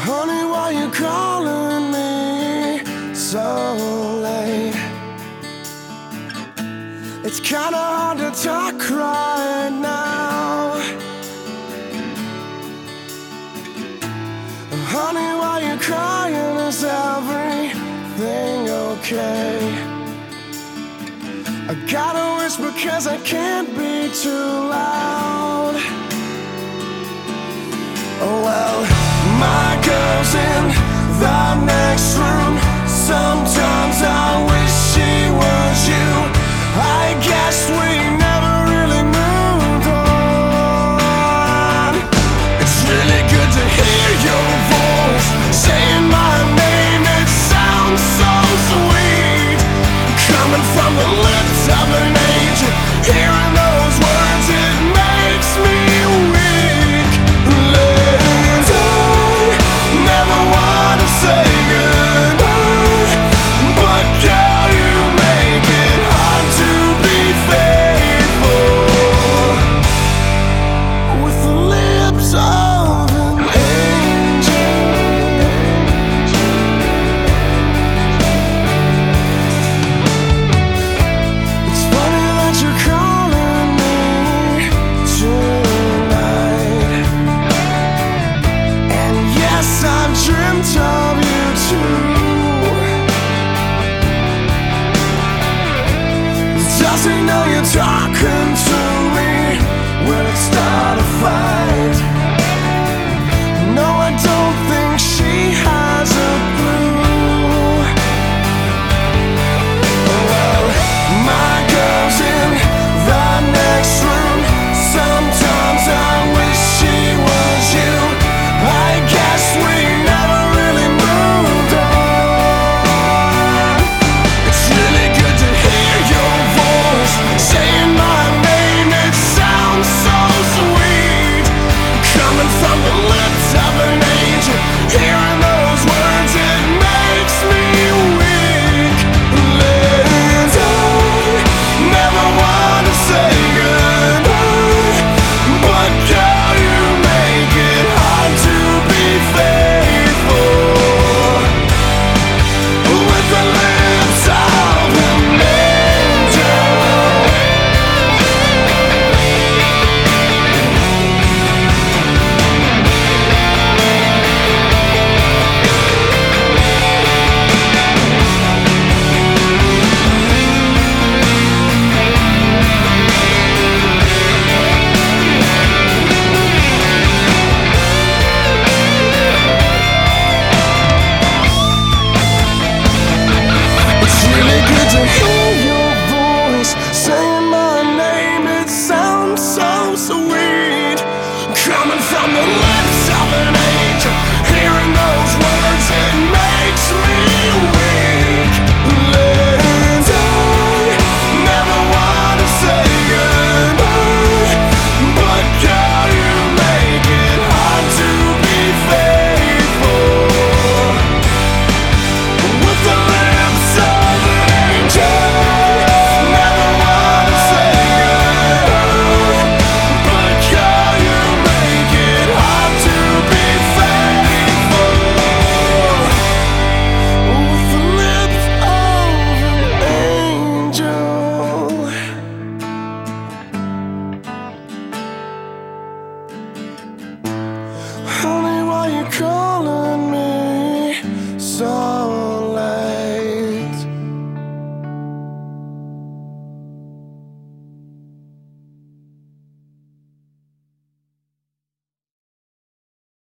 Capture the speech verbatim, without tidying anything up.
Honey, why you calling me so late? It's kinda hard to talk right now. Honey, why you crying? Is everything okay? I gotta whisper 'cause I can't be too loud. Oh well, my girl's in the next room. Sometimes I wish she was you. I guess we never really moved on. It's really good to hear your voice saying my name. It sounds so sweet, coming from the lips of an angel. Hearing those words, it makes me weak. Liz, I never wanna say goodbye, but girl, you make it hard to be faithful with the lips of an angel. It's funny that you're calling me tonight, and yes, I've dreamt of you too. Does he know you're talking to